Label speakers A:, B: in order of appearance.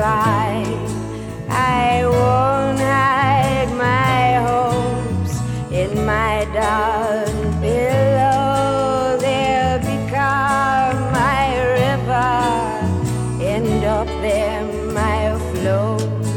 A: cry. I won't hide my hopes in my dark pillow. They'll become my river, end up there my flow.